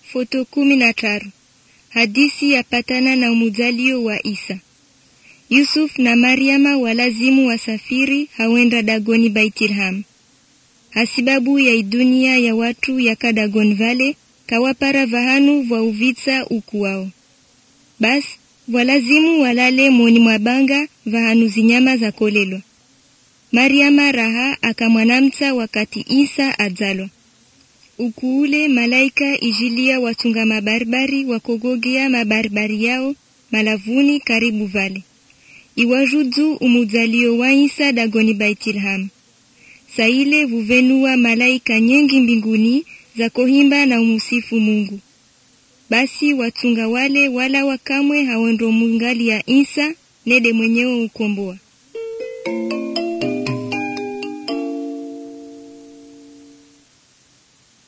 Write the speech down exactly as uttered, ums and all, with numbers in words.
Foto kumi na taru. Hadisi ya patana na umuzalio wa Isa. Yusuf na Mariama walazimu wasafiri hawenda dagoni Baitilham. Hasibabu ya idunia ya watu ya kadagon vale, kawapara vahanu vwa uvitsa ukuwao. Bas, walazimu walale moni mwabanga vahanu zinyama za kolelo. Mariama raha akamwanamta wakati Isa adzalo. Ukuule malaika ijilia watunga mabarbari wakogogea mabarbari yao malavuni karibu vale. Iwajudu umuzalio wa Isa dagoni Baitilham. Saile vuvenua malaika nyengi mbinguni za kohimba na umusifu Mungu. Basi watunga wale wala wakamwe haondo mungali ya Isa nede mwenyewe ukomboa.